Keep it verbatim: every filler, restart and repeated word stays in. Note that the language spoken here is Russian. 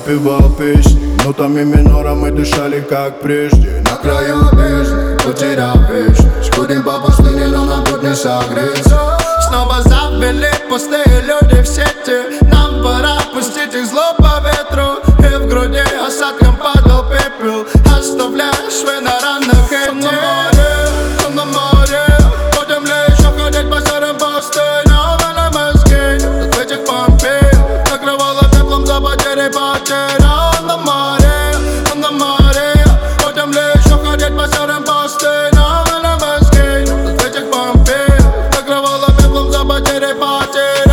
напевал песни. Нотами минора мы дышали как прежде. На краю бездны, потерял вечность. Ходим по пустыне, но нам тут не согреться. Снова завели пустые люди в сети. Нам пора пустить их зло по ветру. И в груди осадком падал пепел, оставляя швы на ранах этих. На море, на море, будем ли еще ходить по серым пустыням? Или мы сгинем от этих помпей? Накрывало пеплом за потери потерян. На море, на море, будем ли еще ходить по серым пустыням? Или мы сгинем от этих помпей? Накрывало пеплом за потери потерян.